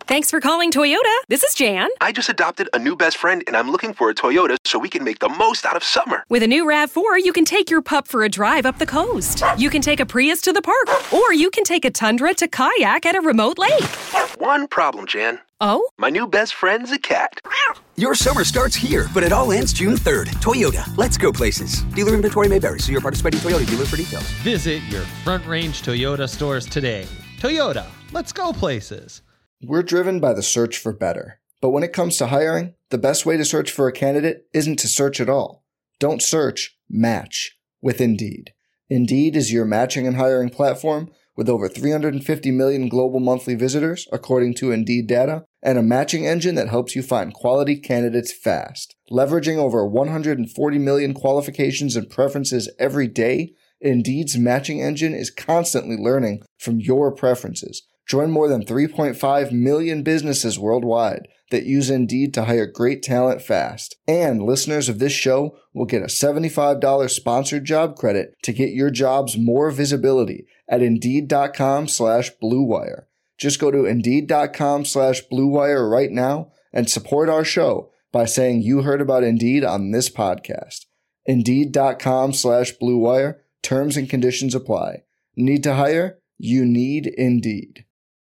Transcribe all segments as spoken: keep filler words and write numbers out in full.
Thanks for calling Toyota. This is Jan. I just adopted a new best friend, and I'm looking for a Toyota so we can make the most out of summer. With a new RAV four, you can take your pup for a drive up the coast. You can take a Prius to the park, or you can take a Tundra to kayak at a remote lake. One problem, Jan. Oh? My new best friend's a cat. Your summer starts here, but it all ends June third. Toyota, let's go places. Dealer inventory may vary. See your participating Toyota dealer for details. Visit your Front Range Toyota stores today. Toyota, let's go places. We're driven by the search for better. But when it comes to hiring, the best way to search for a candidate isn't to search at all. Don't search, match with Indeed. Indeed is your matching and hiring platform with over three hundred fifty million global monthly visitors, according to Indeed data, and a matching engine that helps you find quality candidates fast. Leveraging over one hundred forty million qualifications and preferences every day, Indeed's matching engine is constantly learning from your preferences. Join more than three point five million businesses worldwide that use Indeed to hire great talent fast. And listeners of this show will get a seventy-five dollars sponsored job credit to get your jobs more visibility at Indeed.com slash Blue Wire. Just go to Indeed.com slash Blue Wire right now and support our show by saying you heard about Indeed on this podcast. Indeed.com slash Blue Wire. Terms and conditions apply. Need to hire? You need Indeed.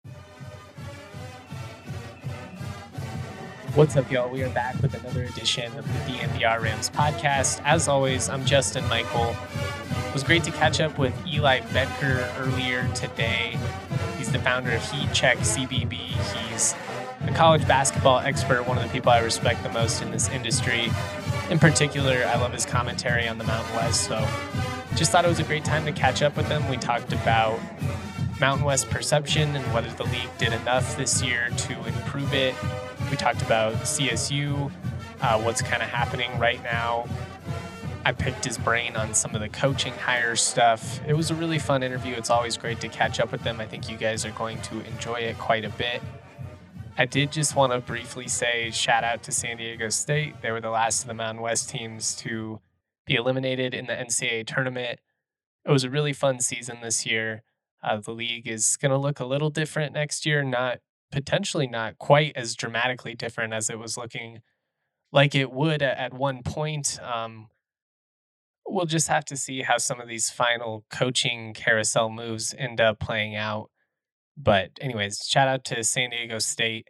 What's up, y'all? We are back with another edition of the D N V R Rams podcast. As always, I'm Justin Michael. It was great to catch up with Eli Betker earlier today. He's the founder of Heat Check C B B. He's a college basketball expert, one of the people I respect the most in this industry. In particular, I love his commentary on the Mountain West, so just thought it was a great time to catch up with him. We talked about Mountain West perception and whether the league did enough this year to improve it. We talked about C S U, uh, what's kind of happening right now. I picked his brain on some of the coaching hire stuff. It was a really fun interview. It's always great to catch up with them. I think you guys are going to enjoy it quite a bit. I did just want to briefly say shout out to San Diego State. They were the last of the Mountain West teams to be eliminated in the N C double A tournament. It was a really fun season this year. Uh, the league is going to look a little different next year, not potentially not quite as dramatically different as it was looking like it would at, at one point. Um, we'll just have to see how some of these final coaching carousel moves end up playing out. But anyways, shout out to San Diego State.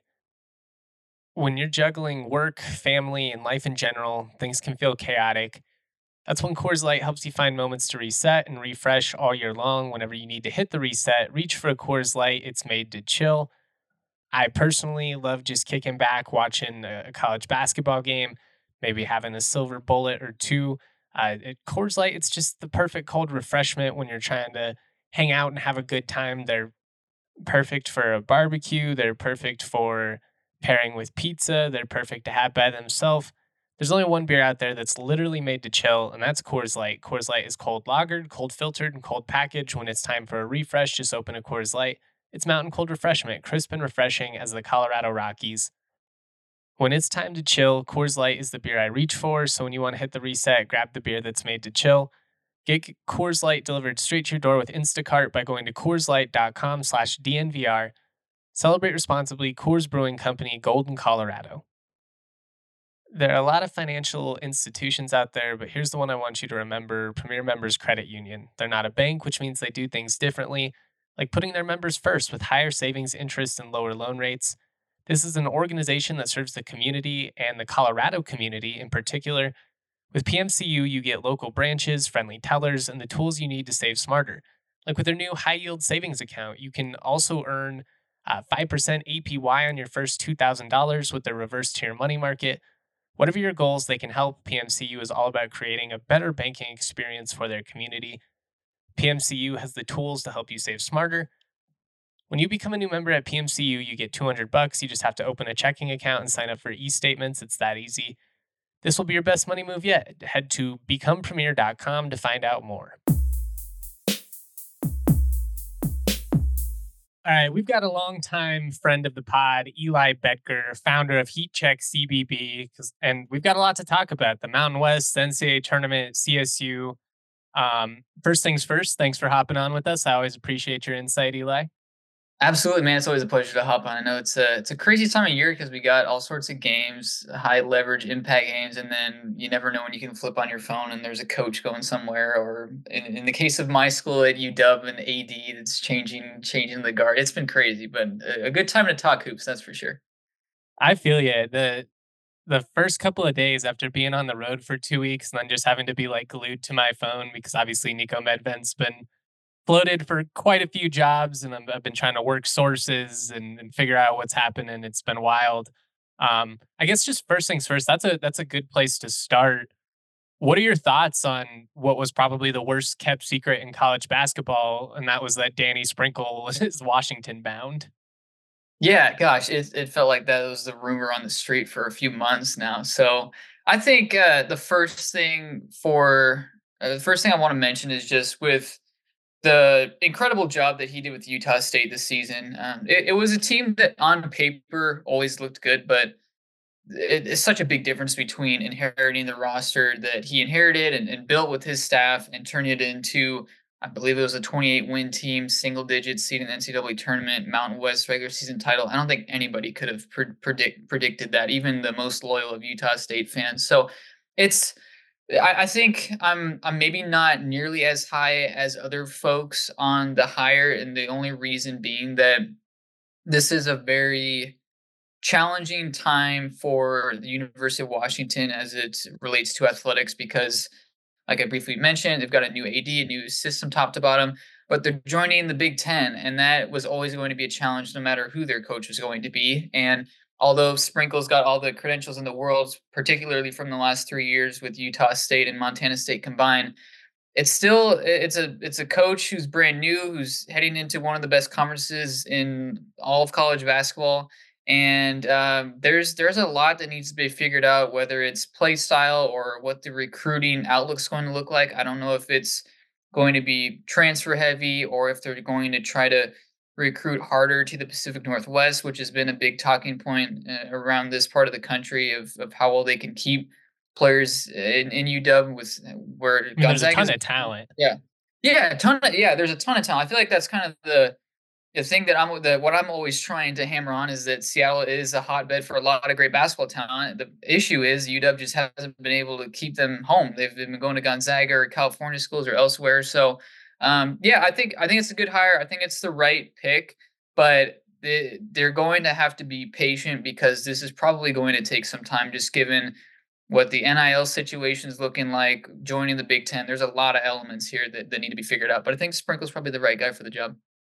When you're juggling work, family, and life in general, things can feel chaotic. That's when Coors Light helps you find moments to reset and refresh all year long. Whenever you need to hit the reset, reach for a Coors Light. It's made to chill. I personally love just kicking back, watching a college basketball game, maybe having a silver bullet or two. Uh, at Coors Light, it's just the perfect cold refreshment when you're trying to hang out and have a good time. They're perfect for a barbecue. They're perfect for pairing with pizza. They're perfect to have by themselves. There's only one beer out there that's literally made to chill, and that's Coors Light. Coors Light is cold lagered, cold filtered, and cold packaged. When it's time for a refresh, just open a Coors Light. It's mountain cold refreshment, crisp and refreshing as the Colorado Rockies. When it's time to chill, Coors Light is the beer I reach for, so when you want to hit the reset, grab the beer that's made to chill. Get Coors Light delivered straight to your door with Instacart by going to CoorsLight.com slash DNVR. Celebrate responsibly. Coors Brewing Company, Golden, Colorado. There are a lot of financial institutions out there, but here's the one I want you to remember, Premier Members Credit Union. They're not a bank, which means they do things differently, like putting their members first with higher savings interest and lower loan rates. This is an organization that serves the community and the Colorado community in particular. With P M C U, you get local branches, friendly tellers, and the tools you need to save smarter. Like with their new high-yield savings account, you can also earn uh, five percent A P Y on your first two thousand dollars with their reverse tier money market. Whatever your goals, they can help. P M C U is all about creating a better banking experience for their community. P M C U has the tools to help you save smarter. When you become a new member at P M C U, you get two hundred bucks. You just have to open a checking account and sign up for e-statements. It's that easy. This will be your best money move yet. Head to become premier dot com to find out more. All right, we've got a longtime friend of the pod, Eli Betker, founder of Heat Check C B B, and we've got a lot to talk about. The Mountain West, the N C double A tournament, C S U. Um, first things first, thanks for hopping on with us. I always appreciate your insight, Eli. Absolutely, man. It's always a pleasure to hop on. I know it's a it's a crazy time of year because we got all sorts of games, high leverage impact games, and then you never know when you can flip on your phone and there's a coach going somewhere, or in, in the case of my school at U W, an A D that's changing changing the guard. It's been crazy, but a, a good time to talk hoops, that's for sure. I feel you. The the first couple of days after being on the road for two weeks and then just having to be like glued to my phone because obviously Nico Medved's been floated for quite a few jobs, and I'm, I've been trying to work sources and, and figure out what's happening. It's been wild. Um, I guess just first things first. That's a that's a good place to start. What are your thoughts on what was probably the worst kept secret in college basketball, and that was that Danny Sprinkle was Washington bound? Yeah, gosh, it it felt like that was the rumor on the street for a few months now. So I think uh, the first thing for uh, the first thing I want to mention is just with the incredible job that he did with Utah State this season. Um, it, it was a team that on paper always looked good, but it, it's such a big difference between inheriting the roster that he inherited and, and built with his staff and turning it into, I believe it was a twenty-eight win team, single digit seed in the N C double A tournament, Mountain West regular season title. I don't think anybody could have pre- predict, predicted that, even the most loyal of Utah State fans. So it's, I, I think I'm I'm maybe not nearly as high as other folks on the hire, and the only reason being that this is a very challenging time for the University of Washington as it relates to athletics because, like I briefly mentioned, they've got a new A D, a new system top to bottom, but they're joining the Big Ten, and that was always going to be a challenge no matter who their coach was going to be. And although Sprinkle's got all the credentials in the world, particularly from the last three years with Utah State and Montana State combined, it's still it's a it's a coach who's brand new, who's heading into one of the best conferences in all of college basketball. And um, there's there's a lot that needs to be figured out, whether it's play style or what the recruiting outlook's going to look like. I don't know if it's going to be transfer heavy or if they're going to try to recruit harder to the Pacific Northwest, which has been a big talking point uh, around this part of the country of of how well they can keep players in, in U W with where I mean, there's a Gonzaga's ton of talent. yeah. Yeah, a ton of yeah, there's a ton of talent. I feel like that's kind of the the thing that I'm that what I'm always trying to hammer on is that Seattle is a hotbed for a lot of great basketball talent. The issue is U W just hasn't been able to keep them home. They've been going to Gonzaga or California schools or elsewhere. So um, yeah, I think I think it's a good hire. I think it's the right pick, but they, they're going to have to be patient because this is probably going to take some time, just given what the N I L situation is looking like, joining the Big Ten. There's a lot of elements here that, that need to be figured out. But I think Sprinkle's probably the right guy for the job.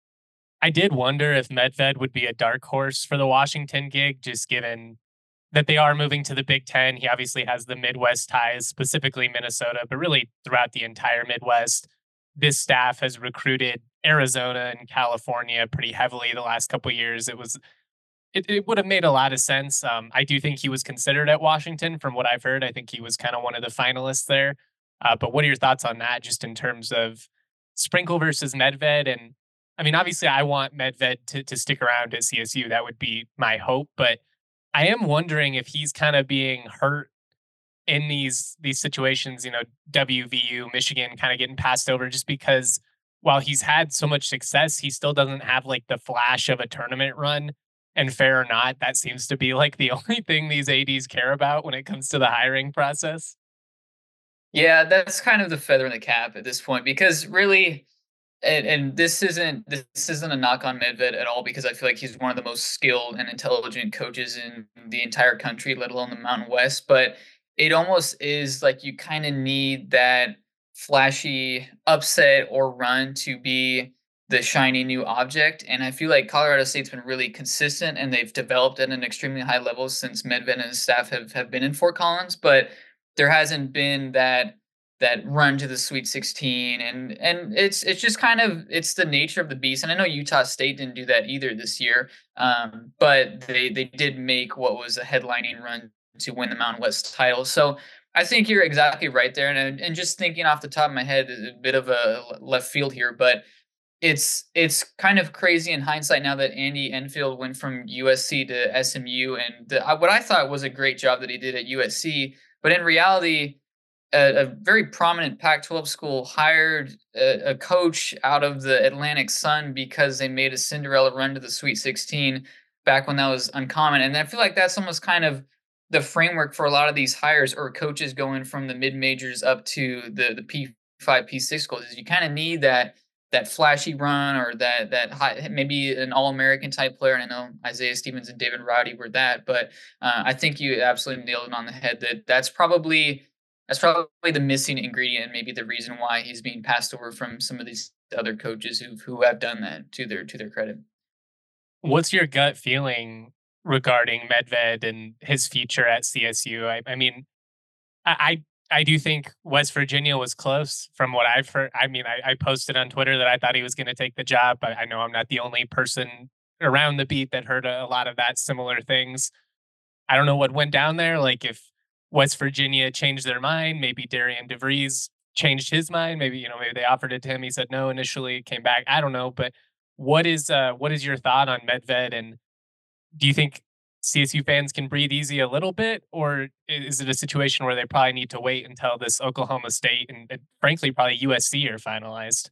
I did wonder if Medved would be a dark horse for the Washington gig, just given that they are moving to the Big Ten. He obviously has the Midwest ties, specifically Minnesota, but really throughout the entire Midwest. This staff has recruited Arizona and California pretty heavily the last couple of years. It was it, it would have made a lot of sense. Um, I do think he was considered at Washington, from what I've heard. I think he was kind of one of the finalists there. Uh, but what are your thoughts on that, just in terms of Sprinkle versus Medved? And I mean, obviously, I want Medved to, to stick around at C S U. That would be my hope. But I am wondering if he's kind of being hurt in these these situations, you know, W V U, Michigan kind of getting passed over, just because while he's had so much success, he still doesn't have like the flash of a tournament run. And fair or not, that seems to be like the only thing these A Ds care about when it comes to the hiring process. Yeah, that's kind of the feather in the cap at this point because really, and, and this isn't this isn't a knock on Medved at all because I feel like he's one of the most skilled and intelligent coaches in the entire country, let alone the Mountain West. But it almost is like you kind of need that flashy upset or run to be the shiny new object. And I feel like Colorado State's been really consistent and they've developed at an extremely high level since Medved and his staff have, have been in Fort Collins, but there hasn't been that that run to the Sweet sixteen. And and it's it's just kind of it's the nature of the beast. And I know Utah State didn't do that either this year. Um, but they they did make what was a headlining run to win the Mountain West title. So I think you're exactly right there. And and just thinking off the top of my head, a bit of a left field here, but it's it's kind of crazy in hindsight now that Andy Enfield went from U S C to S M U, and the, what I thought was a great job that he did at U S C, but in reality, a, a very prominent Pac twelve school hired a, a coach out of the Atlantic Sun because they made a Cinderella run to the Sweet sixteen back when that was uncommon. And I feel like that's almost kind of the framework for a lot of these hires or coaches going from the mid majors up to the the P five, P six schools. Is you kind of need that that flashy run or that that high, maybe an All American type player. And I know Isaiah Stevens and David Roddy were that, but uh, I think you absolutely nailed it on the head. That that's probably that's probably the missing ingredient, and maybe the reason why he's being passed over from some of these other coaches who who have done that to their to their credit. What's your gut feeling regarding Medved and his future at C S U? I, I mean, I, I I do think West Virginia was close from what I've heard. I mean, I, I posted on Twitter that I thought he was going to take the job, but I know I'm not the only person around the beat that heard a, a lot of that similar things. I don't know what went down there. Like if West Virginia changed their mind, maybe Darian DeVries changed his mind. Maybe, you know, maybe they offered it to him. He said no initially, came back. I don't know. But what is uh, what is your thought on Medved? And do you think C S U fans can breathe easy a little bit, or is it a situation where they probably need to wait until this Oklahoma State and, and frankly probably U S C are finalized?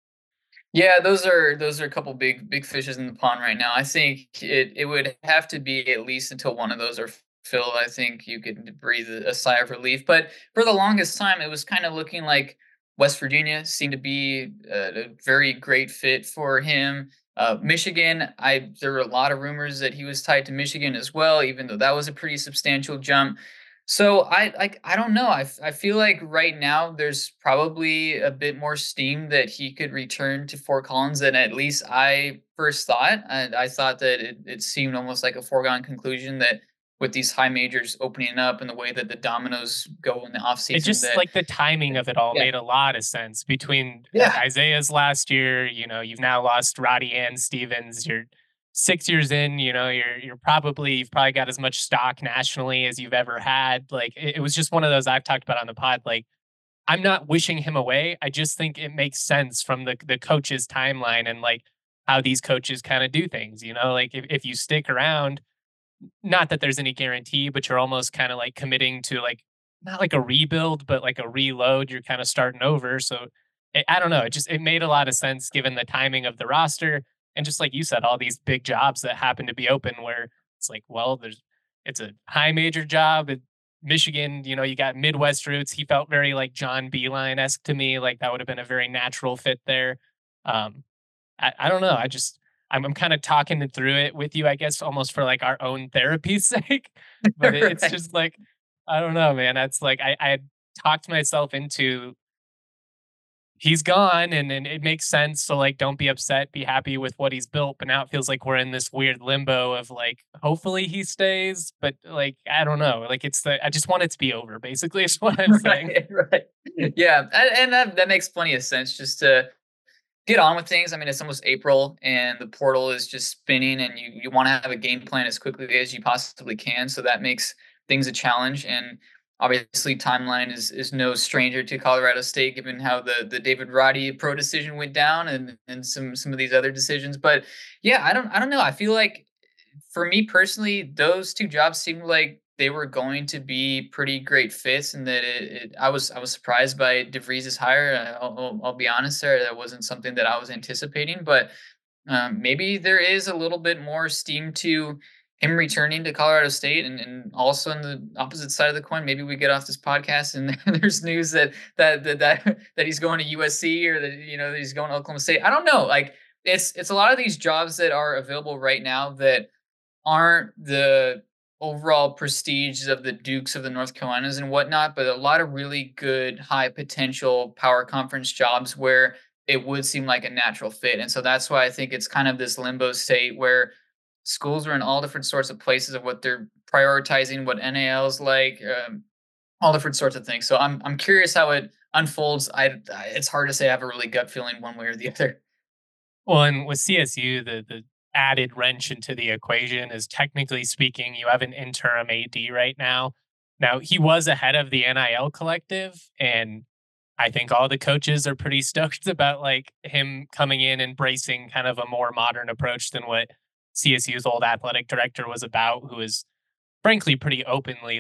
Yeah, those are those are a couple big big fishes in the pond right now. I think it it would have to be at least until one of those are filled. I think you could breathe a, a sigh of relief. But for the longest time, it was kind of looking like West Virginia seemed to be a, a very great fit for him. Uh, Michigan, I there were a lot of rumors that he was tied to Michigan as well, even though that was a pretty substantial jump. So I like I don't know. I, f- I feel like right now there's probably a bit more steam that he could return to Fort Collins than at least I first thought. I, I thought that it, it seemed almost like a foregone conclusion that with these high majors opening up and the way that the dominoes go in the offseason. It just that, like the timing of it all yeah. made a lot of sense between Yeah. Isaiah's last year. You know, you've now lost Roddy and Stevens. You're six years in. You know, you're you're probably you've probably got as much stock nationally as you've ever had. Like it, it was just one of those I've talked about on the pod. Like I'm not wishing him away. I just think it makes sense from the the coach's timeline and like how these coaches kind of do things. You know, like if if you stick around. Not that there's any guarantee, but you're almost kind of like committing to like not like a rebuild, but like a reload. You're kind of starting over. So it, I don't know. It just it made a lot of sense given the timing of the roster and just like you said, all these big jobs that happen to be open. Where it's like, well, there's it's a high major job at Michigan. You know, you got Midwest roots. He felt very like John Beeline esque to me. Like that would have been a very natural fit there. Um, I, I don't know. I just. I'm, I'm kind of talking it through it with you, I guess, almost for like our own therapy's sake. But it, Right. it's just like, I don't know, man. That's like, I, I talked myself into he's gone and, and it makes sense. So like, don't be upset, be happy with what he's built. But now it feels like we're in this weird limbo of like, hopefully he stays. But like, I don't know. Like it's the, I just want it to be over basically is what I'm saying. Right, right. Yeah. And, and that, that makes plenty of sense just to get on with things. I mean, it's almost April and the portal is just spinning and you, you want to have a game plan as quickly as you possibly can. So that makes things a challenge. And obviously timeline is, is no stranger to Colorado State, given how the, the David Roddy pro decision went down and, and some, some of these other decisions. But yeah, I don't, I don't know. I feel like for me personally, those two jobs seemed like they were going to be pretty great fits, and that it, it I was I was surprised by DeVries' hire. I'll, I'll, I'll be honest, there that wasn't something that I was anticipating, but um, maybe there is a little bit more steam to him returning to Colorado State, and, and also on the opposite side of the coin, maybe we get off this podcast and there's news that that that that, that he's going to U S C or that you know that he's going to Oklahoma State. I don't know, like it's it's a lot of these jobs that are available right now that aren't the overall prestige of the Dukes of the North Carolinas and whatnot, but a lot of really good high potential power conference jobs where it would seem like a natural fit. And so that's why I think it's kind of this limbo state where schools are in all different sorts of places of what they're prioritizing, what N A L is like, um, all different sorts of things. So I'm, I'm curious how it unfolds. I, I, it's hard to say. I have a really gut feeling one way or the other. Well, and with C S U, the, the, added wrench into the equation is technically speaking, you have an interim A D right now. Now, he was ahead of the N I L collective, and I think all the coaches are pretty stoked about like him coming in, embracing kind of a more modern approach than what C S U's old athletic director was about, who is frankly pretty openly like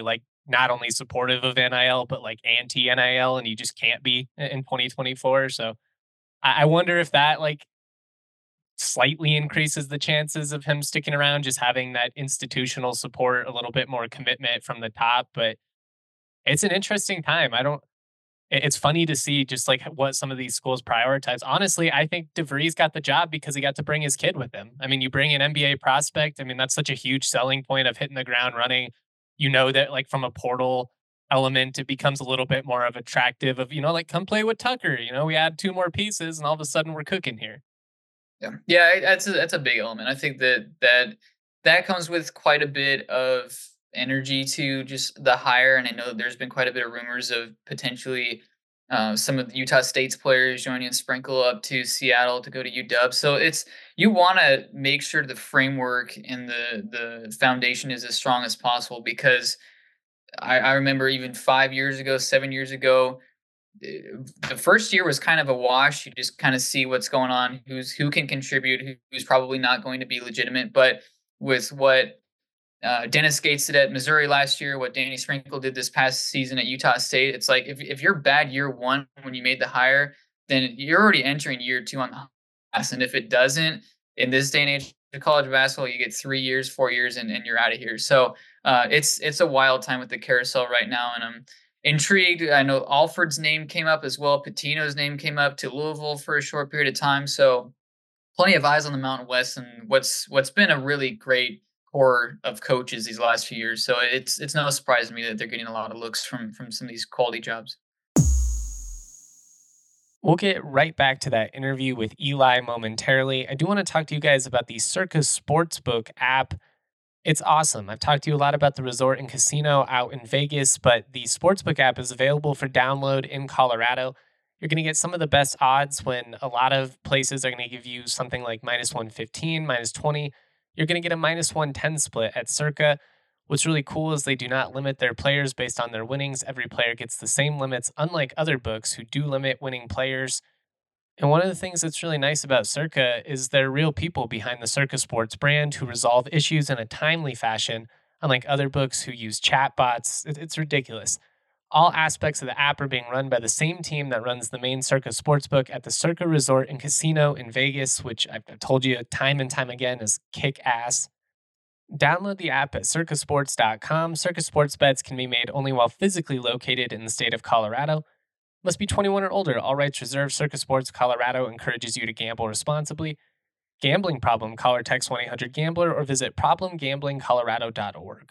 not only supportive of N I L, but like anti-N I L, and you just can't be in twenty twenty-four. So I I wonder if that like slightly increases the chances of him sticking around, just having that institutional support, a little bit more commitment from the top. But it's an interesting time. I don't, it- it's funny to see just like what some of these schools prioritize. Honestly, I think DeVries got the job because he got to bring his kid with him. I mean, you bring an N B A prospect. I mean, that's such a huge selling point of hitting the ground running. You know that like from a portal element, it becomes a little bit more of attractive of, you know, like come play with Tucker. You know, we add two more pieces and all of a sudden we're cooking here. Yeah, yeah, I- that's a, that's a big element. I think that that that comes with quite a bit of energy to just the hire, and I know that there's been quite a bit of rumors of potentially uh, some of the Utah State's players joining Sprinkle up to Seattle to go to U W. So it's you want to make sure the framework and the the foundation is as strong as possible because I, I remember even five years ago, seven years ago, eh, the first year was kind of a wash. You just kind of see what's going on, who's who can contribute, who, who's probably not going to be legitimate. But with what uh, Dennis Gates did at Missouri last year, what Danny Sprinkle did this past season at Utah State, it's like if if you're bad year one when you made the hire, then you're already entering year two on the class. And if it doesn't, in this day and age of college basketball, you get three years, four years, and, and you're out of here. So uh, it's it's a wild time with the carousel right now, and I'm intrigued. I know Alford's name came up as well. Patino's name came up to Louisville for a short period of time. So plenty of eyes on the Mountain West and what's what's been a really great core of coaches these last few years. So it's it's no surprise to me that they're getting a lot of looks from from some of these quality jobs. We'll get right back to that interview with Eli momentarily. I do want to talk to you guys about the Circa Sportsbook app. It's awesome. I've talked to you a lot about the resort and casino out in Vegas, but the Sportsbook app is available for download in Colorado. You're going to get some of the best odds when a lot of places are going to give you something like minus one fifteen, minus twenty. You're going to get a minus one ten split at Circa. What's really cool is they do not limit their players based on their winnings. Every player gets the same limits, unlike other books who do limit winning players. And one of the things that's really nice about Circa is they're real people behind the Circa Sports brand who resolve issues in a timely fashion, unlike other books who use chatbots. It's ridiculous. All aspects of the app are being run by the same team that runs the main Circa Sportsbook at the Circa Resort and Casino in Vegas, which I've told you time and time again is kick ass. Download the app at circa sports dot com. Circa Sports bets can be made only while physically located in the state of Colorado. Must be twenty-one or older. All rights reserved. Circa Sports Colorado encourages you to gamble responsibly. Gambling problem? Call or text one eight hundred gambler or visit problem gambling colorado dot org.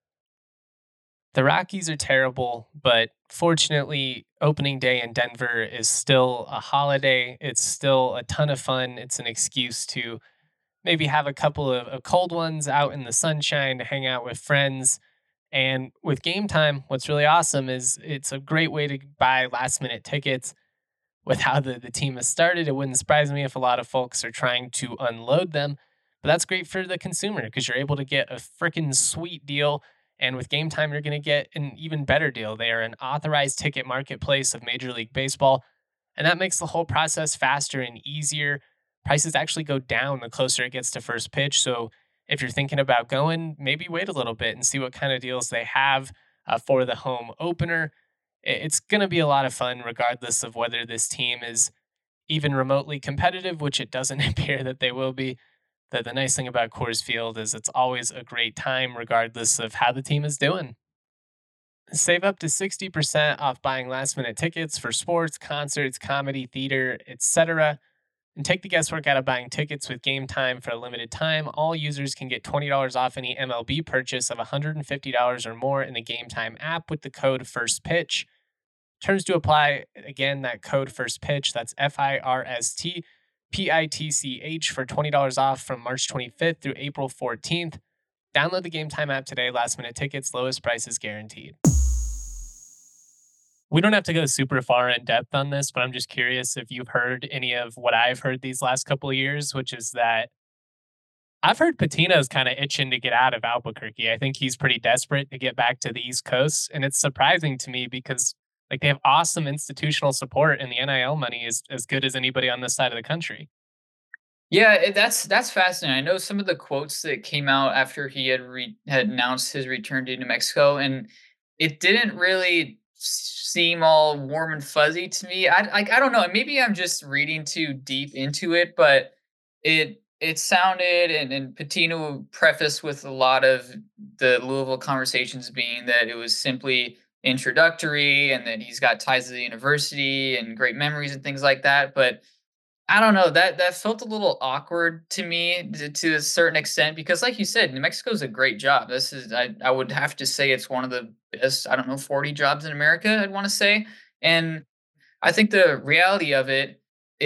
The Rockies are terrible, but fortunately, opening day in Denver is still a holiday. It's still a ton of fun. It's an excuse to maybe have a couple of, of cold ones out in the sunshine to hang out with friends. And with Game Time, what's really awesome is it's a great way to buy last minute tickets. With how the, the team has started, it wouldn't surprise me if a lot of folks are trying to unload them. But that's great for the consumer because you're able to get a freaking sweet deal. And with Game Time, you're going to get an even better deal. They are an authorized ticket marketplace of Major League Baseball. And that makes the whole process faster and easier. Prices actually go down the closer it gets to first pitch. So if you're thinking about going, maybe wait a little bit and see what kind of deals they have uh, for the home opener. It's going to be a lot of fun regardless of whether this team is even remotely competitive, which it doesn't appear that they will be. The, the nice thing about Coors Field is it's always a great time regardless of how the team is doing. Save up to sixty percent off buying last minute tickets for sports, concerts, comedy, theater, et cetera. And take the guesswork out of buying tickets with Game Time for a limited time. All users can get twenty dollars off any M L B purchase of one hundred fifty dollars or more in the Game Time app with the code FIRSTPITCH. Terms to apply. Again, that code FIRSTPITCH. That's F I R S T P I T C H for twenty dollars off from March twenty-fifth through April fourteenth. Download the Game Time app today. Last minute tickets, lowest prices guaranteed. We don't have to go super far in depth on this, but I'm just curious if you've heard any of what I've heard these last couple of years, which is that I've heard Patino's kind of itching to get out of Albuquerque. I think he's pretty desperate to get back to the East Coast. And it's surprising to me because like they have awesome institutional support and the N I L money is as good as anybody on this side of the country. Yeah, it- that's that's fascinating. I know some of the quotes that came out after he had re- had announced his return to New Mexico, and it didn't really seem all warm and fuzzy to me. I like I don't know. Maybe I'm just reading too deep into it, but it it sounded and, and Pitino prefaced with a lot of the Louisville conversations being that it was simply introductory and that he's got ties to the university and great memories and things like that. But I don't know, that that felt a little awkward to me to, to a certain extent because, like you said, New Mexico is a great job. This is I I would have to say it's one of the best, I don't know, forty jobs in America, I'd want to say. And I think the reality of it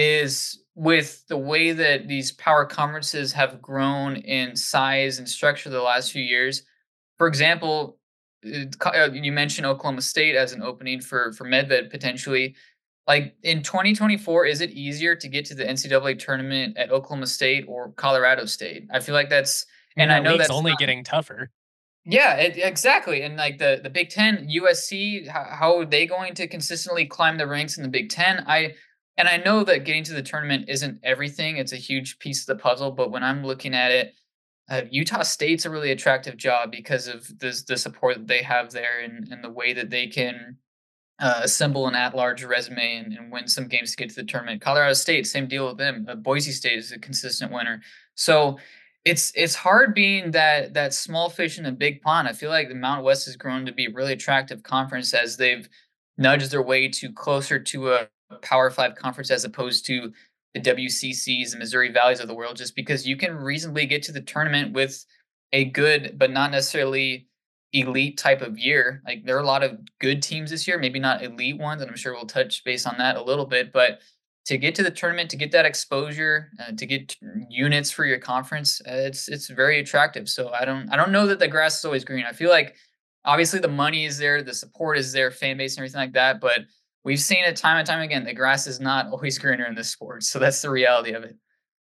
is with the way that these power conferences have grown in size and structure the last few years. For example, uh, co- uh, you mentioned Oklahoma State as an opening for for Medved potentially. Like in twenty twenty-four, is it easier to get to the N C double A tournament at Oklahoma State or Colorado State? I feel like that's, I mean, and I that know league's that's only not, getting tougher. yeah, it, exactly. And like the the Big Ten, U S C, how, how are they going to consistently climb the ranks in the Big Ten? I and I know that getting to the tournament isn't everything; it's a huge piece of the puzzle. But when I'm looking at it, uh, Utah State's a really attractive job because of this the support that they have there and, and the way that they can uh, assemble an at-large resume and, and win some games to get to the tournament. Colorado State, same deal with them. Uh, Boise State is a consistent winner. So it's it's hard being that that small fish in a big pond. I feel like the Mountain West has grown to be a really attractive conference as they've nudged their way to closer to a Power Five conference as opposed to the W C Cs and Missouri Valleys of the world, just because you can reasonably get to the tournament with a good but not necessarily elite type of year. Like there are a lot of good teams this year, maybe not elite ones, and I'm sure we'll touch base on that a little bit. But to get to the tournament, to get that exposure, uh, to get units for your conference, uh, it's it's very attractive. So I don't I don't know that the grass is always green. I feel like obviously the money is there, the support is there, fan base and everything like that. But we've seen it time and time again. The grass is not always greener in this sport. So that's the reality of it.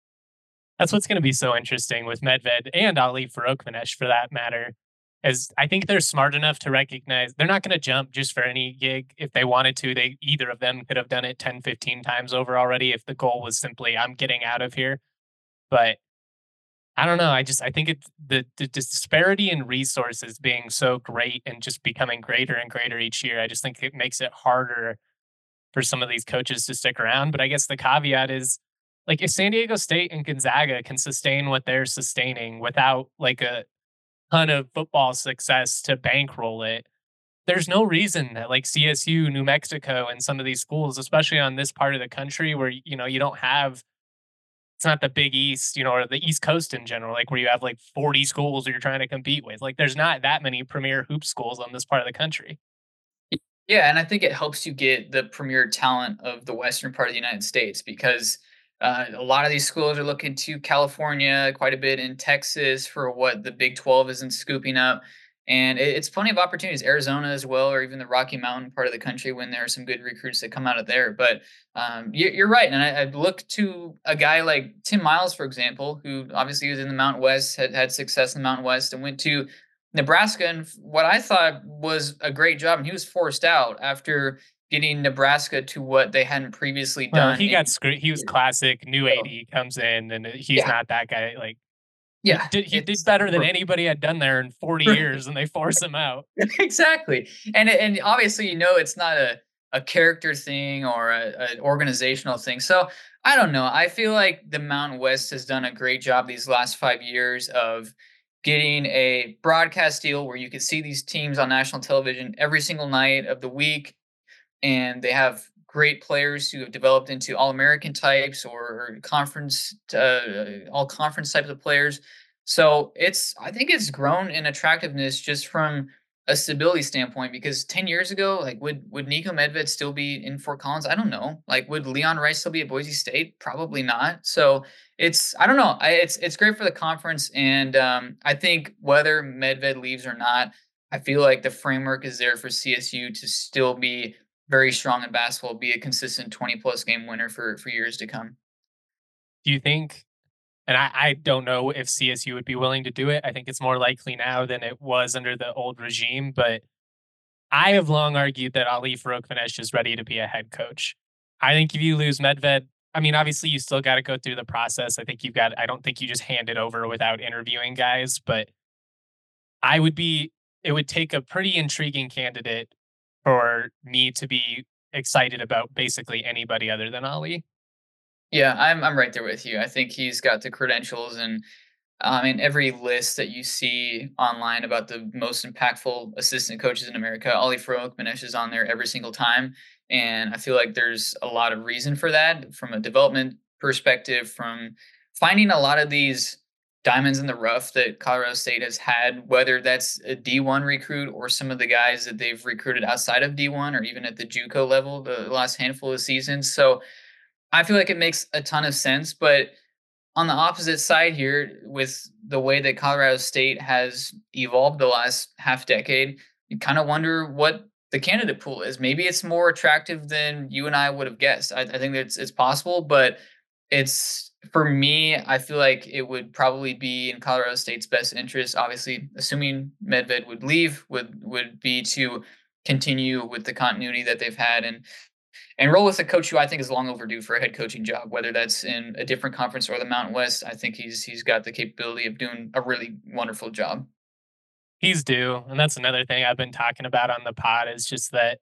That's what's going to be so interesting with Medved and Ali Farokhmanesh for that matter. As I think they're smart enough to recognize they're not going to jump just for any gig. If they wanted to, they either of them could have done it ten, fifteen times over already if the goal was simply, I'm getting out of here. But I don't know. I just, I think it's the, the disparity in resources being so great and just becoming greater and greater each year. I just think it makes it harder for some of these coaches to stick around. But I guess the caveat is, like, if San Diego State and Gonzaga can sustain what they're sustaining without like a ton of football success to bankroll it, there's no reason that like C S U, New Mexico, and some of these schools, especially on this part of the country where, you know, you don't have, it's not the Big East, you know, or the East Coast in general, like where you have like forty schools that you're trying to compete with. Like there's not that many premier hoop schools on this part of the country. Yeah, and I think it helps you get the premier talent of the western part of the United States because uh, a lot of these schools are looking to California, quite a bit in Texas for what the Big twelve isn't scooping up. And it, it's plenty of opportunities, Arizona as well, or even the Rocky Mountain part of the country when there are some good recruits that come out of there. But um, you, you're right. And I, I look to a guy like Tim Miles, for example, who obviously was in the Mountain West, had had success in the Mountain West and went to Nebraska, and what I thought was a great job. And he was forced out after getting Nebraska to what they hadn't previously done. Well, he got screwed. He was classic. New eighty comes in, and he's yeah. not that guy. Like, yeah, he did, he did better than anybody had done there in forty years, and they force him out. Exactly, and and obviously, you know, it's not a a character thing or a, an organizational thing. So I don't know. I feel like the Mountain West has done a great job these last five years of getting a broadcast deal where you could see these teams on national television every single night of the week. And they have great players who have developed into all-American types or, or conference, uh, all conference types of players. So it's, I think it's grown in attractiveness just from a stability standpoint, because ten years ago, like would, would Nico Medved still be in Fort Collins? I don't know. Like, would Leon Rice still be at Boise State? Probably not. So it's, I don't know. I, it's, it's great for the conference. And um, I think whether Medved leaves or not, I feel like the framework is there for C S U to still be very strong in basketball, be a consistent twenty plus game winner for, for years to come. Do you think, and I, I don't know if C S U would be willing to do it. I think it's more likely now than it was under the old regime, but I have long argued that Ali Farokhmanesh is ready to be a head coach. I think if you lose Medved, I mean, obviously you still got to go through the process. I think you've got, I don't think you just hand it over without interviewing guys, but I would be it would take a pretty intriguing candidate for me to be excited about basically anybody other than Ali. Yeah, I'm I'm right there with you. I think he's got the credentials, and I mean every list that you see online about the most impactful assistant coaches in America, Ali Farouk-Manesh is on there every single time, and I feel like there's a lot of reason for that from a development perspective, from finding a lot of these diamonds in the rough that Colorado State has had, whether that's a D one recruit or some of the guys that they've recruited outside of D one or even at the JUCO level the last handful of seasons. So I feel like it makes a ton of sense, but on the opposite side here, with the way that Colorado State has evolved the last half decade, you kind of wonder what the candidate pool is. Maybe it's more attractive than you and I would have guessed. I, I think that it's, it's possible, but it's for me, I feel like it would probably be in Colorado State's best interest, obviously, assuming Medved would leave, would would be to continue with the continuity that they've had and and roll with a coach who I think is long overdue for a head coaching job, whether that's in a different conference or the Mountain West. I think he's he's got the capability of doing a really wonderful job. He's due, and that's another thing I've been talking about on the pod is just that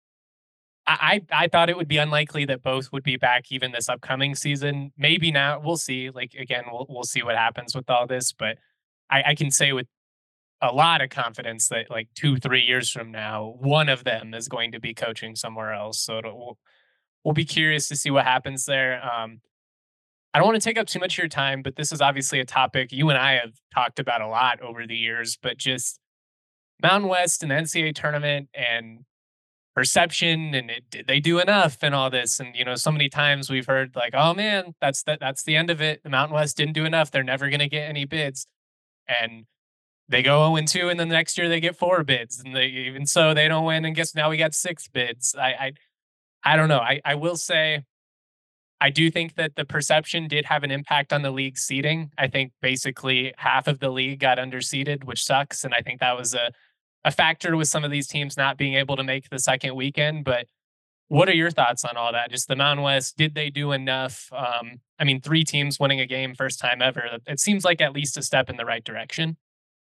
I I I thought it would be unlikely that both would be back even this upcoming season. Maybe now, we'll see. Like again, we'll we'll see what happens with all this, but I, I can say with a lot of confidence that like two, three years from now, one of them is going to be coaching somewhere else. So it'll, we'll, we'll be curious to see what happens there. Um, I don't want to take up too much of your time, but this is obviously a topic you and I have talked about a lot over the years, but just Mountain West and the N C double A tournament and perception and it, did they do enough and all this. And, you know, so many times we've heard like, oh man, that's that, that's the end of it. The Mountain West didn't do enough. They're never going to get any bids. And they go oh and two, and then the next year they get four bids, and they even so they don't win. And guess now we got six bids. I, I, I don't know. I, I will say, I do think that the perception did have an impact on the league seeding. I think basically half of the league got underseeded, which sucks, and I think that was a, a factor with some of these teams not being able to make the second weekend. But what are your thoughts on all that? Just the Mountain West, did they do enough? Um, I mean, three teams winning a game first time ever. It seems like at least a step in the right direction.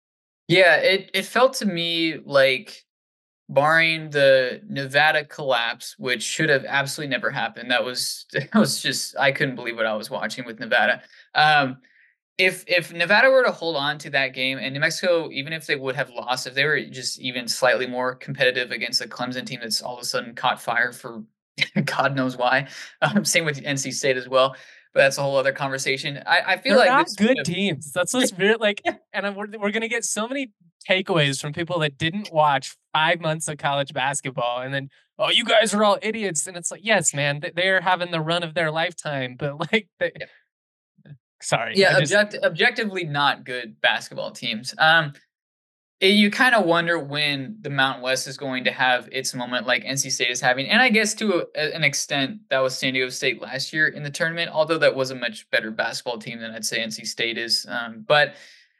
Yeah, it, it felt to me like, barring the Nevada collapse, which should have absolutely never happened. That was that was just I couldn't believe what I was watching with Nevada. Um, if if Nevada were to hold on to that game, and New Mexico, even if they would have lost, if they were just even slightly more competitive against a Clemson team that's all of a sudden caught fire for God knows why. Um, same with N C State as well. But that's a whole other conversation. I, I feel They're like not this good have, teams. That's what's weird. Like, and I'm, we're we're gonna get so many takeaways from people that didn't watch five months of college basketball, and then oh, you guys are all idiots. And it's like, yes, man, they're having the run of their lifetime, but like, they, yeah. sorry, yeah, just, object, objectively not good basketball teams. Um, it, you kind of wonder when the Mountain West is going to have its moment like N C State is having. And I guess to a, an extent that was San Diego State last year in the tournament, although that was a much better basketball team than I'd say N C State is. Um, but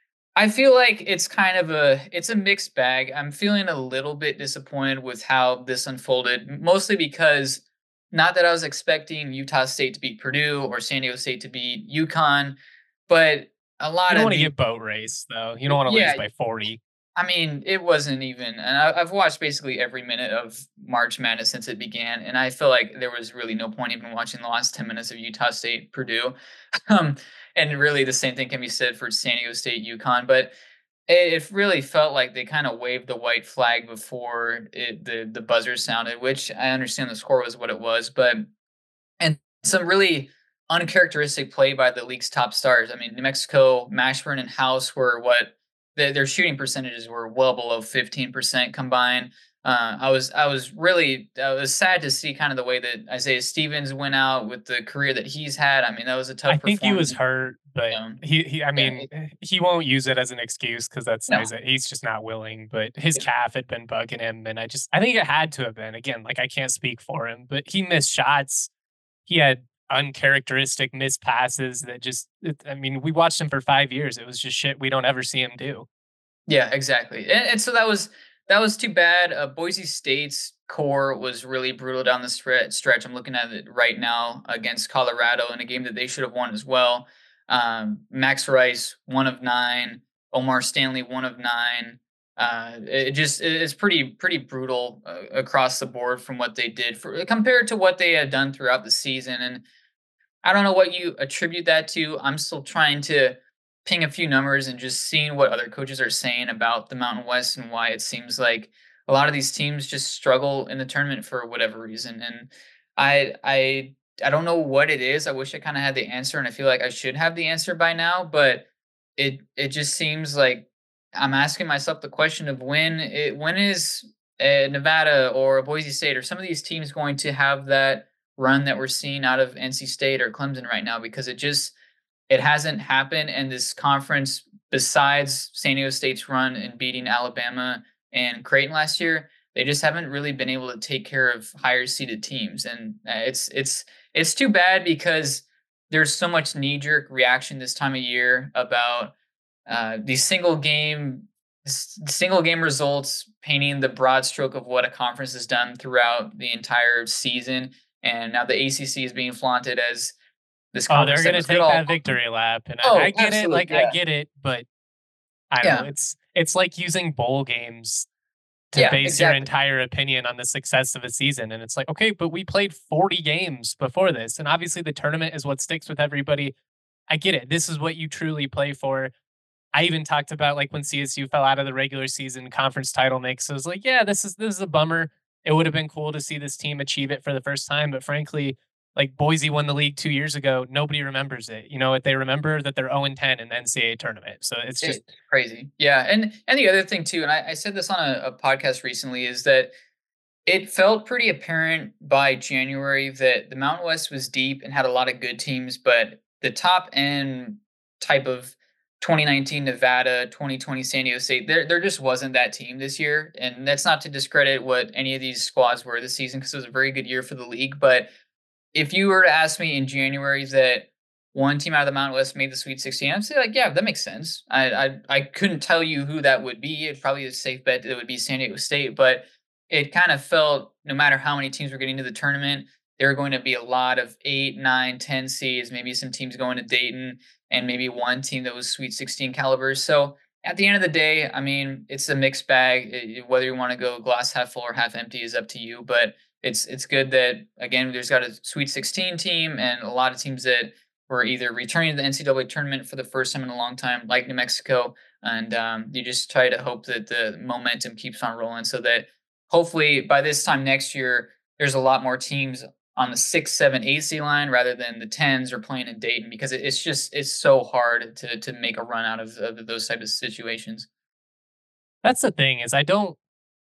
I feel like it's kind of a, it's a mixed bag. I'm feeling a little bit disappointed with how this unfolded, mostly because not that I was expecting Utah State to beat Purdue or San Diego State to beat UConn, but a lot you don't of want to the, get boat race though. You don't want to yeah, lose by forty. I mean, it wasn't even, and I, I've watched basically every minute of March Madness since it began, and I feel like there was really no point even watching the last ten minutes of Utah State, Purdue, um, and really the same thing can be said for San Diego State, UConn, but it, it really felt like they kind of waved the white flag before it, the the buzzer sounded, which I understand the score was what it was, but and some really uncharacteristic play by the league's top stars. I mean, New Mexico, Mashburn, and House were what. Their shooting percentages were well below fifteen percent combined. Uh, I was I was really I was sad to see kind of the way that Isaiah Stevens went out with the career that he's had. I mean, that was a tough. I think he was hurt, but you know, he, he I mean, yeah, it, he won't use it as an excuse because that's no. Isaiah. He's just not willing. But his yeah. calf had been bugging him, and I just I think it had to have been. Again, like I can't speak for him, but he missed shots. He had uncharacteristic missed passes that just. It, I mean, we watched him for five years. It was just shit we don't ever see him do. Yeah, exactly. And, and so that was that was too bad. Uh, Boise State's core was really brutal down the stre- stretch. I'm looking at it right now against Colorado in a game that they should have won as well. Um, Max Rice, one of nine. Omar Stanley, one of nine. Uh, it just it's pretty pretty brutal uh, across the board from what they did for compared to what they had done throughout the season. And I don't know what you attribute that to. I'm still trying to ping a few numbers and just seeing what other coaches are saying about the Mountain West and why it seems like a lot of these teams just struggle in the tournament for whatever reason. And I I I don't know what it is. I wish I kind of had the answer, and I feel like I should have the answer by now, but it it just seems like I'm asking myself the question of when it when is uh, Nevada or Boise State or some of these teams going to have that run that we're seeing out of N C State or Clemson right now, because it just it hasn't happened. And this conference, besides San Diego State's run in beating Alabama and Creighton last year, they just haven't really been able to take care of higher seeded teams. And uh, it's it's it's too bad because there's so much knee jerk reaction this time of year about uh, these single game single game results painting the broad stroke of what a conference has done throughout the entire season. And now the A C C is being flaunted as this Oh, conference they're that gonna was take good all. that victory lap, and Oh, I, I get it. absolutely, Like yeah. I get it, but I don't Yeah. know. It's it's like using bowl games to Yeah, base exactly. your entire opinion on the success of a season, and it's like, okay, but we played forty games before this, and obviously the tournament is what sticks with everybody. I get it. This is what you truly play for. I even talked about like when C S U fell out of the regular season conference title mix. I was like, yeah, this is this is a bummer. It would have been cool to see this team achieve it for the first time, but frankly, like Boise won the league two years ago. Nobody remembers it. You know, they remember that they're zero and ten in the N C double A tournament. So it's just It's crazy. Yeah. And and the other thing too, and I, I said this on a, a podcast recently, is that it felt pretty apparent by January that the Mountain West was deep and had a lot of good teams, but the top end type of twenty nineteen Nevada, twenty twenty San Diego State, there there just wasn't that team this year. And that's not to discredit what any of these squads were this season, because it was a very good year for the league. But if you were to ask me in January that one team out of the Mountain West made the Sweet sixteen, I'd say like, yeah, that makes sense. I I, I couldn't tell you who that would be. It's probably a safe bet that it would be San Diego State, but it kind of felt no matter how many teams were getting to the tournament, there are going to be a lot of eight, nine, ten seeds, maybe some teams going to Dayton, and maybe one team that was Sweet sixteen caliber. So at the end of the day, I mean, it's a mixed bag. It, whether you want to go glass half full or half empty is up to you. But it's it's good that, again, there's got a Sweet sixteen team and a lot of teams that were either returning to the N C double A tournament for the first time in a long time, like New Mexico. And um, you just try to hope that the momentum keeps on rolling so that hopefully by this time next year, there's a lot more teams on the six, seven, eight seed line rather than the tens are playing in Dayton, because it, it's just it's so hard to to make a run out of, of those types of situations. that's the thing is I don't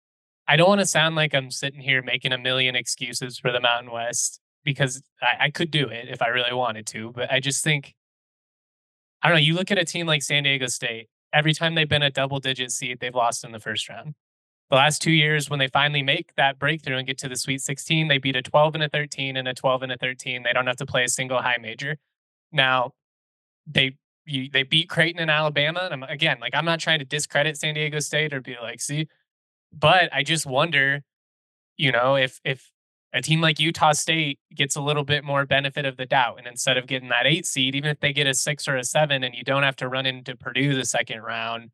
I don't want to sound like I'm sitting here making a million excuses for the Mountain West, because I, I could do it if I really wanted to, but I just think I don't know. You look at a team like San Diego State. Every time they've been a double digit seed, they've lost in the first round. The last two years, when they finally make that breakthrough and get to the Sweet sixteen, they beat a twelve and a thirteen and a twelve and a thirteen. They don't have to play a single high major. Now, they you, they beat Creighton and Alabama. And I'm, again, like I'm not trying to discredit San Diego State or be like, see, but I just wonder, you know, if if a team like Utah State gets a little bit more benefit of the doubt, and instead of getting that eight seed, even if they get a six or a seven, and you don't have to run into Purdue the second round.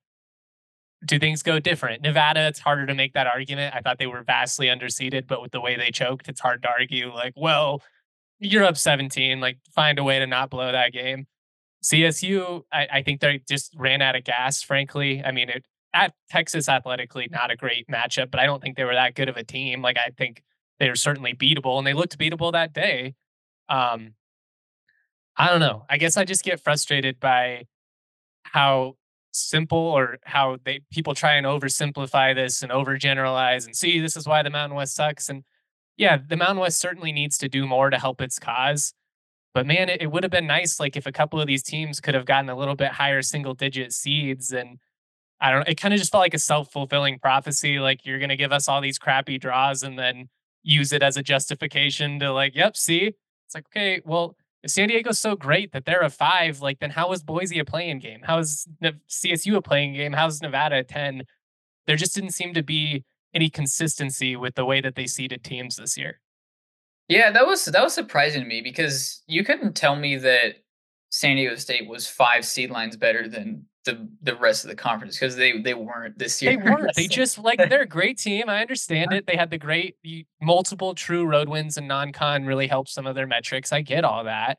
Do things go different? Nevada, it's harder to make that argument. I thought they were vastly underseeded, but with the way they choked, it's hard to argue. Like, well, you're up seventeen. Like, find a way to not blow that game. C S U, I, I think they just ran out of gas, frankly. I mean, it, at Texas athletically, not a great matchup, but I don't think they were that good of a team. Like, I think they were certainly beatable, and they looked beatable that day. Um, I don't know. I guess I just get frustrated by how simple or how they people try and oversimplify this and overgeneralize and see this is why the Mountain West sucks. And yeah, the Mountain West certainly needs to do more to help its cause. But man, it, it would have been nice like if a couple of these teams could have gotten a little bit higher single digit seeds. And I don't know, it kind of just felt like a self-fulfilling prophecy. Like you're gonna give us all these crappy draws and then use it as a justification to like, yep, see? It's like, okay, well, if San Diego's so great that they're a five, like then how is Boise a playing game? How is C S U a playing game? How's Nevada a ten? There just didn't seem to be any consistency with the way that they seeded teams this year. Yeah, that was that was surprising to me, because you couldn't tell me that San Diego State was five seed lines better than the the rest of the conference because they they weren't this year. They weren't. They just like they're a great team. I understand it. They had the great multiple true road wins and non-con really helped some of their metrics. I get all that.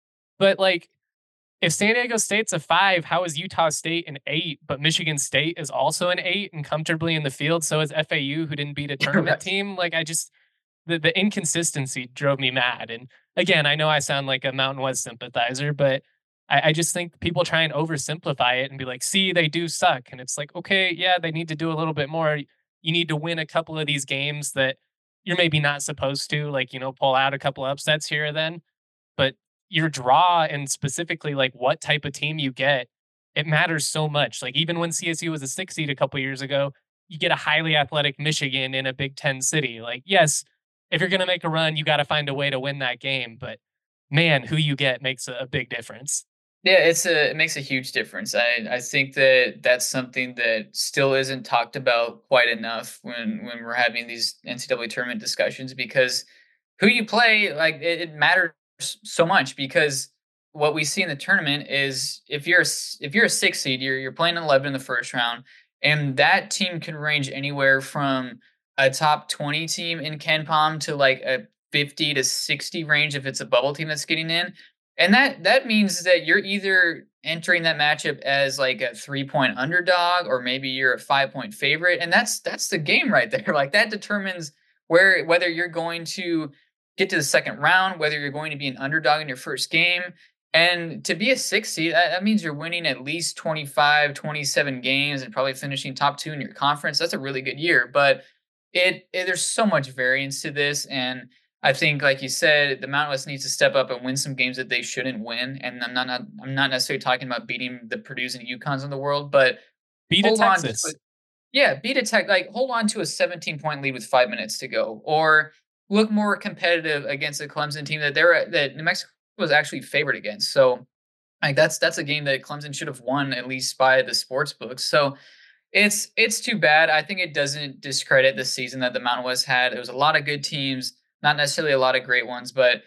But like if San Diego State's a five, how is Utah State an eight? But Michigan State is also an eight and comfortably in the field. So is F A U, who didn't beat a tournament right. team. Like I just the, the inconsistency drove me mad. And again, I know I sound like a Mountain West sympathizer, but I, I just think people try and oversimplify it and be like, see, they do suck. And it's like, okay, yeah, they need to do a little bit more. You need to win a couple of these games that you're maybe not supposed to, like, you know, pull out a couple upsets here or then. But your draw and specifically like what type of team you get, it matters so much. Like even when C S U was a six seed a couple years ago, you get a highly athletic Michigan in a Big Ten city. Like, yes, if you're going to make a run, you got to find a way to win that game. But man, who you get makes a, a big difference. Yeah, it's a it makes a huge difference. I I think that that's something that still isn't talked about quite enough when when we're having these N C double A tournament discussions, because who you play, like it, it matters so much. Because what we see in the tournament is if you're a, if you're a six seed, you're you're playing an eleven in the first round, and that team can range anywhere from a top twenty team in KenPom to like a fifty to sixty range if it's a bubble team that's getting in. And that that means that you're either entering that matchup as like a three-point underdog, or maybe you're a five-point favorite. And that's that's the game right there. Like that determines where whether you're going to get to the second round, whether you're going to be an underdog in your first game. And to be a six seed, that, that means you're winning at least twenty-five, twenty-seven games and probably finishing top two in your conference. That's a really good year. But it, it there's so much variance to this. And I think, like you said, the Mountain West needs to step up and win some games that they shouldn't win. And I'm not, not I'm not necessarily talking about beating the Purdues and UConns in the world, but beat a Texas. To, yeah, beat a Tech. Like hold on to a seventeen point lead with five minutes to go, or look more competitive against a Clemson team that they're that New Mexico was actually favored against. So, like that's that's a game that Clemson should have won at least by the sports books. So. It's it's too bad. I think it doesn't discredit the season that the Mountain West had. There was a lot of good teams. Not necessarily a lot of great ones, but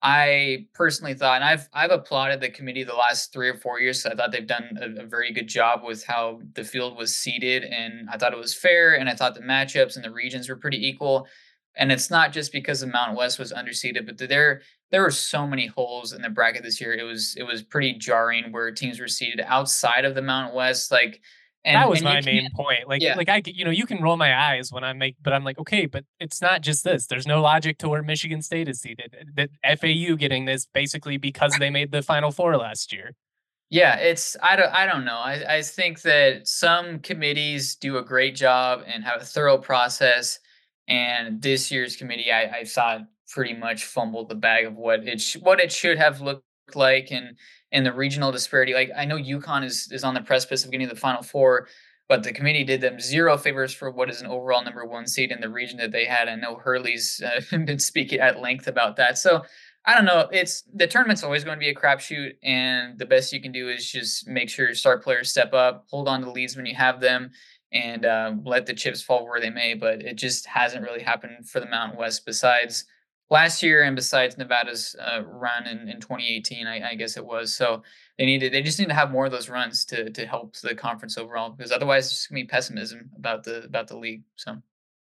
I personally thought, and I've I've applauded the committee the last three or four years. So I thought they've done a, a very good job with how the field was seeded, and I thought it was fair, and I thought the matchups and the regions were pretty equal. And it's not just because the Mountain West was underseeded, but there there were so many holes in the bracket this year. It was it was pretty jarring where teams were seeded outside of the Mountain West, like. And, that was and my main point. Like, yeah. like I, you know, you can roll my eyes when I make, but I'm like, okay, but it's not just this. There's no logic to where Michigan State is seated. That F A U getting this basically because they made the Final Four last year. Yeah, it's I don't I don't know. I I think that some committees do a great job and have a thorough process, and this year's committee I, I thought pretty much fumbled the bag of what it sh- what it should have looked like, and. And the regional disparity, like I know UConn is is on the precipice of getting to the Final Four, but the committee did them zero favors for what is an overall number one seed in the region that they had. I know Hurley's uh, been speaking at length about that. So I don't know. It's the tournament's always going to be a crapshoot, and the best you can do is just make sure your star players step up, hold on to leads when you have them, and uh, let the chips fall where they may. But it just hasn't really happened for the Mountain West besides last year, and besides Nevada's uh, run in, in twenty eighteen, I, I guess it was. So they needed, they just need to have more of those runs to to help the conference overall, because otherwise it's just gonna be pessimism about the about the league. So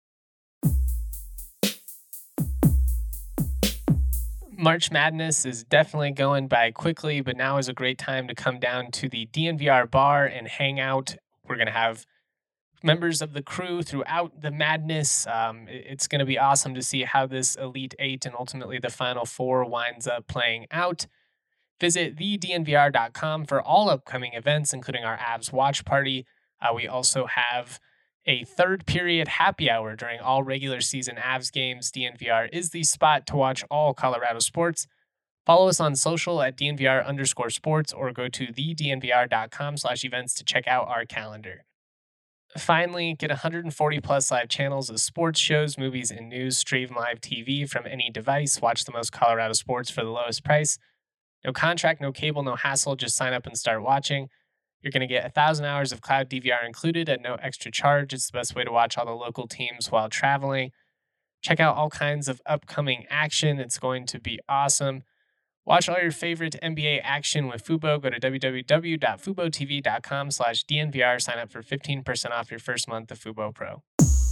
March Madness is definitely going by quickly, but now is a great time to come down to the D N V R bar and hang out. We're gonna have members of the crew throughout the madness. Um, it's going to be awesome to see how this Elite Eight and ultimately the Final Four winds up playing out. Visit the D N V R dot com for all upcoming events, including our Avs watch party. Uh, we also have a third period happy hour during all regular season Avs games. D N V R is the spot to watch all Colorado sports. Follow us on social at D N V R underscore sports, or go to the D N V R dot com slash events to check out our calendar. Finally, get one hundred forty plus live channels of sports shows, movies, and news. Stream live T V from any device. Watch the most Colorado sports for the lowest price. No contract, no cable, no hassle. Just sign up and start watching. You're going to get one thousand hours of cloud D V R included at no extra charge. It's the best way to watch all the local teams while traveling. Check out all kinds of upcoming action. It's going to be awesome. Watch all your favorite N B A action with Fubo. Go to www.fubotv.com slash DNVR. Sign up for fifteen percent off your first month of Fubo Pro.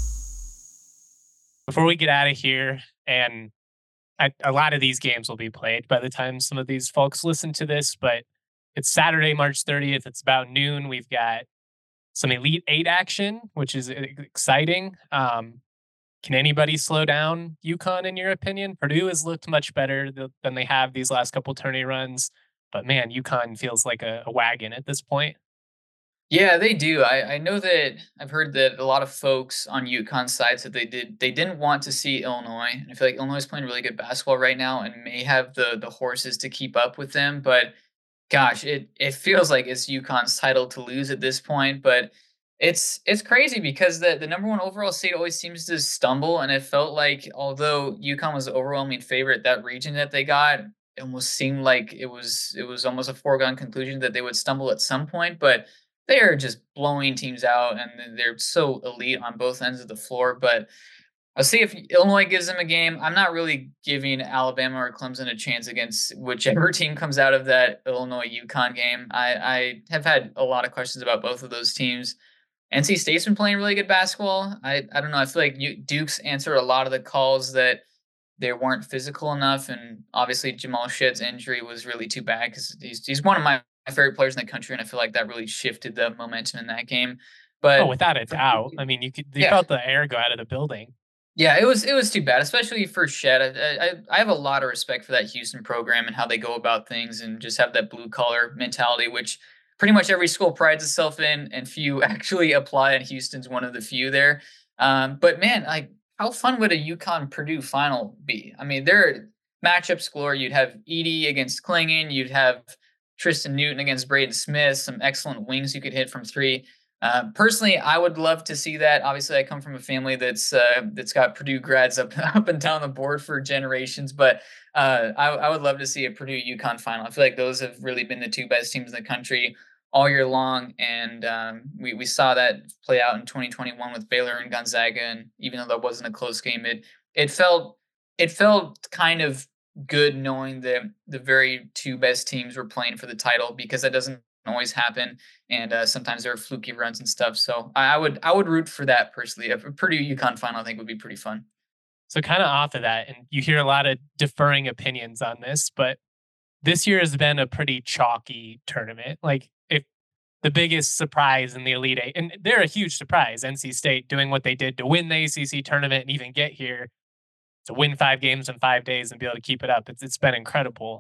Before we get out of here, and I, a lot of these games will be played by the time some of these folks listen to this, but it's Saturday, March thirtieth. It's about noon. We've got some Elite Eight action, which is exciting. Um, Can anybody slow down UConn, in your opinion? Purdue has looked much better th- than they have these last couple tourney runs. But, man, UConn feels like a, a wagon at this point. Yeah, they do. I, I know that I've heard that a lot of folks on UConn sides that they did they didn't want to see Illinois. And I feel like Illinois is playing really good basketball right now and may have the the horses to keep up with them. But, gosh, it, it feels like it's UConn's title to lose at this point. But It's it's crazy because the, the number one overall seed always seems to stumble, and it felt like although UConn was the overwhelming favorite, that region that they got, it almost seemed like it was it was almost a foregone conclusion that they would stumble at some point. But they are just blowing teams out, and they're so elite on both ends of the floor. But I'll see if Illinois gives them a game. I'm not really giving Alabama or Clemson a chance against whichever team comes out of that Illinois UConn game. I, I have had a lot of questions about both of those teams. N C State's been playing really good basketball. I, I don't know. I feel like you, Duke's answered a lot of the calls that they weren't physical enough. And obviously Jamal Shedd's injury was really too bad because he's, he's one of my favorite players in the country. And I feel like that really shifted the momentum in that game. But oh, without a doubt. I mean, you could you yeah. felt the air go out of the building. Yeah, it was it was too bad, especially for Shedd. I, I I have a lot of respect for that Houston program and how they go about things and just have that blue collar mentality, which pretty much every school prides itself in, and few actually apply, and Houston's one of the few there. Um, but man, like, how fun would a UConn Purdue final be? I mean, there are matchups galore. You'd have Edey against Klingon. You'd have Tristan Newton against Braden Smith. Some excellent wings you could hit from three. Uh, personally, I would love to see that. Obviously, I come from a family that's uh, that's got Purdue grads up up and down the board for generations. But uh, I, I would love to see a Purdue UConn final. I feel like those have really been the two best teams in the country all year long, and um, we we saw that play out in twenty twenty-one with Baylor and Gonzaga. And even though that wasn't a close game, it it felt it felt kind of good knowing that the very two best teams were playing for the title, because that doesn't always happen, and uh, sometimes there are fluky runs and stuff. So I, I would I would root for that personally. A Purdue UConn final I think would be pretty fun. So kind of off of that, and you hear a lot of differing opinions on this, but this year has been a pretty chalky tournament. Like, if the biggest surprise in the Elite Eight, and they're a huge surprise, N C State doing what they did to win the A C C tournament and even get here, to win five games in five days and be able to keep it up. It's it's been incredible.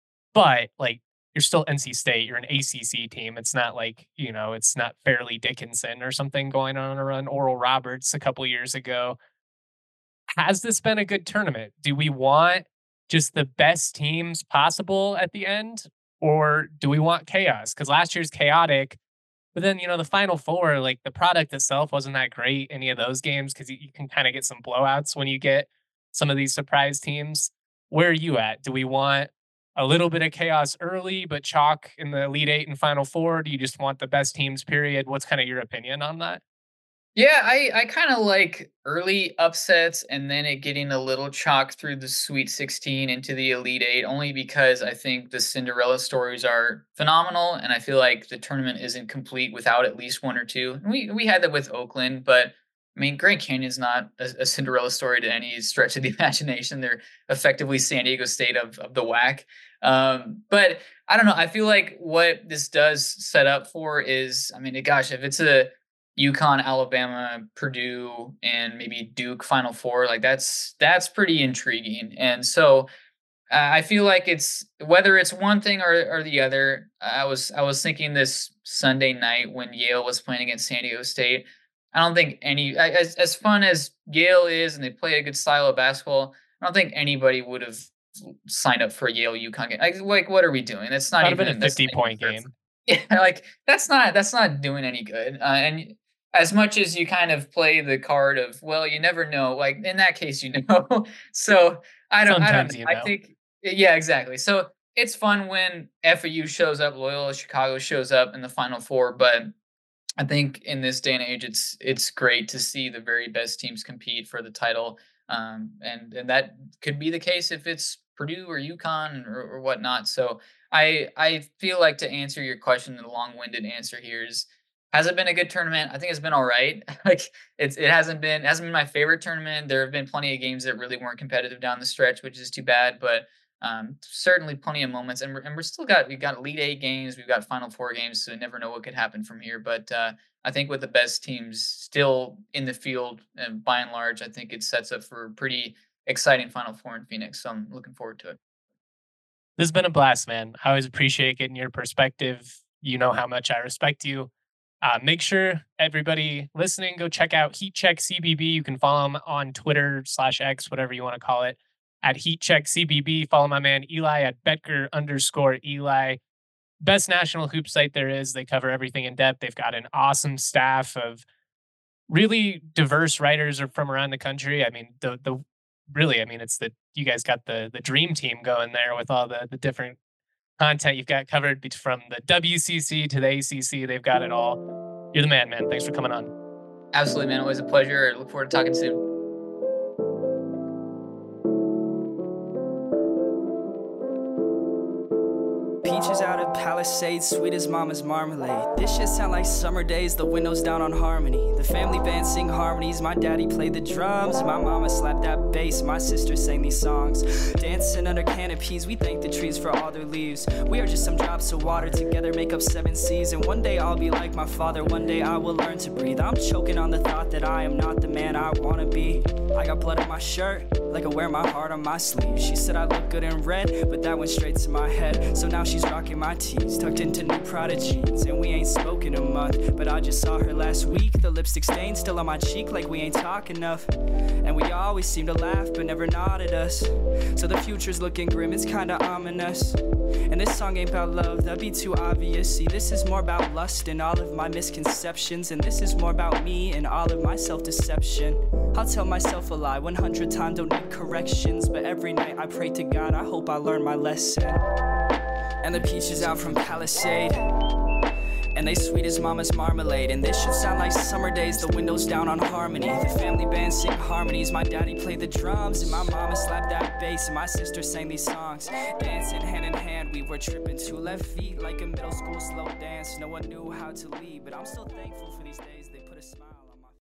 But like, you're still N C State. You're an A C C team. It's not like, you know, it's not Fairleigh Dickinson or something going on a run. Oral Roberts a couple years ago. Has this been a good tournament? Do we want just the best teams possible at the end, or do we want chaos? Because last year's chaotic, but then, you know, the Final Four, like, the product itself wasn't that great, any of those games, because you, you can kind of get some blowouts when you get some of these surprise teams. Where are you at? Do we want a little bit of chaos early, but chalk in the Elite Eight and Final Four? Do you just want the best teams, period? What's kind of your opinion on that? Yeah, I, I kind of like early upsets and then it getting a little chalk through the Sweet sixteen into the Elite Eight, only because I think the Cinderella stories are phenomenal, and I feel like the tournament isn't complete without at least one or two. And we we had that with Oakland, but I mean, Grand Canyon's not a, a Cinderella story to any stretch of the imagination. They're effectively San Diego State of, of the W A C. Um, but I don't know. I feel like what this does set up for is, I mean, gosh, if it's a UConn, Alabama, Purdue, and maybe Duke Final Four, like that's that's pretty intriguing. And so uh, I feel like it's whether it's one thing or, or the other. I was I was thinking this Sunday night when Yale was playing against San Diego State. I don't think any as as fun as Yale is, and they play a good style of basketball, I don't think anybody would have signed up for a Yale UConn game. Like, like what are we doing? It's not even been a fifty point game. Yeah, like that's not that's not doing any good. Uh, and as much as you kind of play the card of, well, you never know, like in that case, you know. So I don't, Sometimes I don't, you know. know. I think, yeah, exactly. So it's fun when F A U shows up, Loyola Chicago shows up in the Final Four, but I think in this day and age, it's it's great to see the very best teams compete for the title, um, and and that could be the case if it's Purdue or UConn or, or whatnot. So I I feel like to answer your question, the long-winded answer here is, has it been a good tournament? I think it's been all right. Like it's it hasn't been it hasn't been my favorite tournament. There have been plenty of games that really weren't competitive down the stretch, which is too bad. But um, certainly plenty of moments, and we're and we're still got we got Elite Eight games, we've got Final Four games, so you never know what could happen from here. But uh, I think with the best teams still in the field, and by and large, I think it sets up for a pretty exciting Final Four in Phoenix. So I'm looking forward to it. This has been a blast, man. I always appreciate getting your perspective. You know how much I respect you. Uh, make sure everybody listening, go check out Heat Check C B B. You can follow him on Twitter slash X, whatever you want to call it, at Heat Check C B B. Follow my man Eli at Betker underscore Eli. Best national hoop site there is. They cover everything in depth. They've got an awesome staff of really diverse writers from around the country. I mean, the the really, I mean, it's the you guys got the the dream team going there with all the the different content you've got covered from the W C C to the A C C. They've got it all. You're the man, man. Thanks for coming on. Absolutely, man. Always a pleasure. I look forward to talking soon. Peaches out of Palisades, sweet as mama's marmalade. This shit sound like summer days, the windows down on Harmony. The family band sing harmonies, my daddy played the drums. My mama slapped that bass, my sister sang these songs. Dancing under canopies, we thank the trees for all their leaves. We are just some drops of water, together make up seven seas. And one day I'll be like my father, one day I will learn to breathe. I'm choking on the thought that I am not the man I wanna be. I got blood on my shirt, like I wear my heart on my sleeve. She said I look good in red, but that went straight to my head. So now she's rocking my tees, tucked into new Prada jeans. And we ain't spoken a month, but I just saw her last week. The lipstick stain still on my cheek, like we ain't talk enough. And we always seem to laugh, but never nod at us. So the future's looking grim, it's kinda ominous. And this song ain't about love, that'd be too obvious. See, this is more about lust and all of my misconceptions. And this is more about me and all of my self-deception. I'll tell myself a lie one hundred times, don't need corrections. But every night I pray to God, I hope I learn my lesson. And the peaches out from Palisade, and they sweet as mama's marmalade. And this should sound like summer days, the windows down on Harmony. The family band sing harmonies, my daddy played the drums. And my mama slapped that bass, and my sister sang these songs. Dancing hand in hand, we were tripping two left feet, like a middle school slow dance. No one knew how to lead, but I'm still thankful for these days, they put a smile.